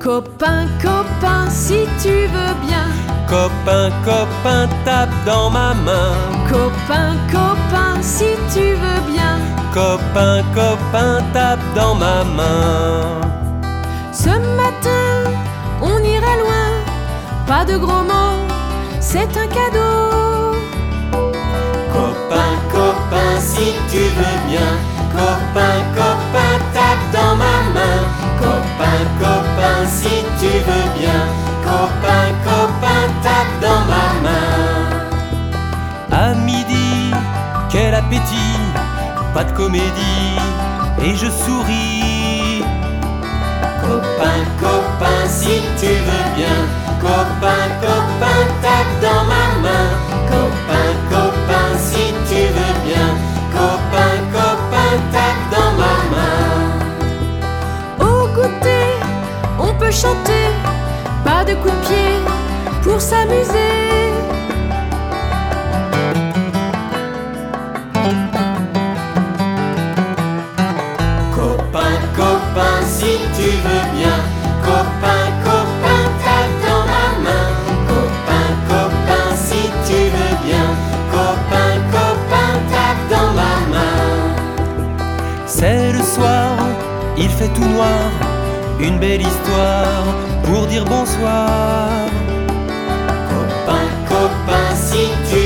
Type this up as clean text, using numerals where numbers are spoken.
Copain, copain, si tu veux bien. Copain, copain, tape dans ma main. Copain, copain, si tu veux bien. Copain, copain, tape dans ma main. Ce matin, on ira loin. Pas de gros mots, c'est un cadeau. Copain, copain, si tu veux bien. Copain, copain, tape dans ma main. Copain, copain, si tu veux bien. Copain, copain, tape dans ma main. À midi, quel appétit, pas de comédie, et je souris. Copain, copain, si tu veux bien. Copain, copain, tape dans ma main. Copain, copain, si tu veux bien. Copain, copain, tape dans ma main. Au goûter, on peut chanter. Pas de coups de pied pour s'amuser. Copain, copain, si tu veux bien. Copain, copain, tape dans ma main. Copain, copain, si tu veux bien. Copain, copain, tape dans ma main. C'est le soir, il fait tout noir. Une belle histoire pour dire bonsoir. Copain, copain, si tu